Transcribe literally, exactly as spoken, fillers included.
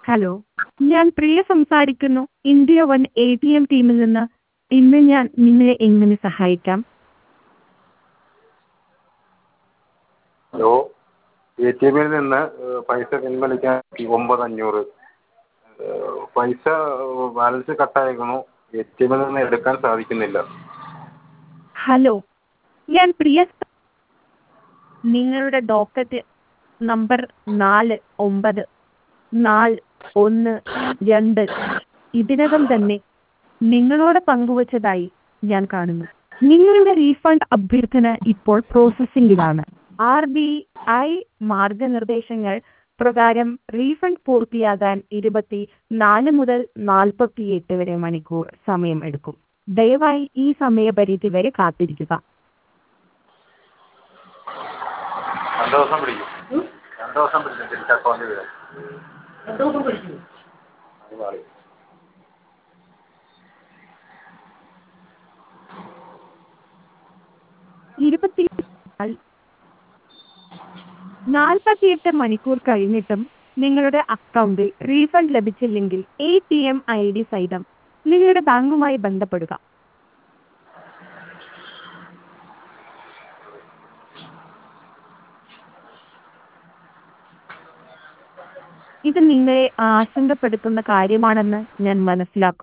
Hello, ഞാൻ പ്രിയ സംസാരിക്കുന്നു. India one A T M ടീമിൽ നിന്ന്. ഇന്ന് ഞാൻ നിങ്ങളെ എങ്ങനെ സഹായിക്കാം? ഹലോ, എ ടി എമ്മിൽ നിന്ന് ഏഹ്, പൈസ പിൻവലിക്കാൻ ഒമ്പത് അഞ്ഞൂറ് ഏഹ്, പൈസ ഏഹ്, ബാലൻസ് കട്ടായേക്കണു. എ ടി എമ്മിൽ നിന്ന് എടുക്കാൻ സാധിക്കുന്നില്ല. ഹലോ, ഞാൻ പ്രിയ. നിങ്ങളുടെ ഡോക്കറ്റ് നമ്പർ നാല് ഒമ്പത് നാല് ഒന്ന് രണ്ട് ഇതിനകം തന്നെ നിങ്ങളോട് പങ്കുവച്ചതായി ഞാൻ കാണുന്നു. നിങ്ങളുടെ റീഫണ്ട് അഭ്യർത്ഥന ഇപ്പോൾ പ്രോസസ്സിംഗിലാണ്. ആർ ബി ഐ മാർഗനിർദ്ദേശങ്ങൾ പ്രകാരം റീഫണ്ട് പൂർത്തിയാകാൻ ഇരുപത്തി നാല് മുതൽ നാൽപ്പത്തിയെട്ട് വരെ മണിക്കൂർ സമയം എടുക്കും. ദയവായി ഈ സമയപരിധി വരെ കാത്തിരിക്കുക. രണ്ട് ദിവസം പിടിക്കും. രണ്ട് ദിവസം പിടിക്കും തിരിച്ച് അക്കൗണ്ടിൽ വരാൻ. അത് മാറി. ഇരുപത്തി നാൽപ്പത്തിയെട്ട് മണിക്കൂർ കഴിഞ്ഞിട്ടും നിങ്ങളുടെ അക്കൗണ്ടിൽ റീഫണ്ട് ലഭിച്ചില്ലെങ്കിൽ A T M I D സഹിതം നിങ്ങളുടെ ബാങ്കുമായി ബന്ധപ്പെടുക. ഇത് നിങ്ങളെ ആശങ്കപ്പെടുത്തുന്ന കാര്യമാണെന്ന് ഞാൻ മനസ്സിലാക്കുന്നു.